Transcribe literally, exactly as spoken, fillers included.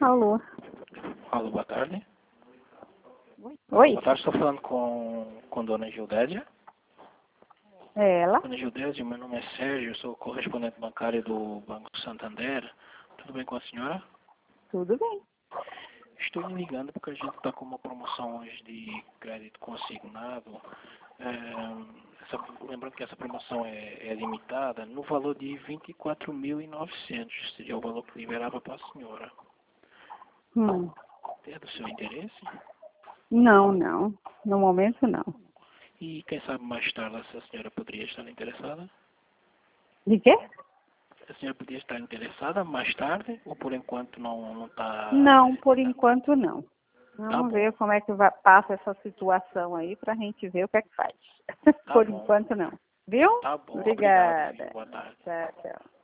Alô. Alô, boa tarde. Oi. Boa tarde, estou falando com, com Dona Gildédia. É ela? Dona Gildédia, meu nome é Sérgio, sou correspondente bancário do Banco Santander. Tudo bem com a senhora? Tudo bem. Estou lhe ligando porque a gente está com uma promoção hoje de crédito consignado. É, essa, lembrando que essa promoção é, é limitada no valor de vinte e quatro mil e novecentos. Seria o valor que liberava para a senhora. Hum. É do seu interesse? Não, não. No momento, não. E quem sabe mais tarde se a senhora poderia estar interessada? De quê? A senhora podia estar interessada mais tarde ou por enquanto não não está Não, por necessitada? enquanto, não. Tá Vamos bom, ver como é que vai, passa essa situação aí pra gente ver o que é que faz. tá Por bom, enquanto, não. Viu? tá bom. Obrigado, viu? Obrigada. Boa tarde. Tchau, tchau.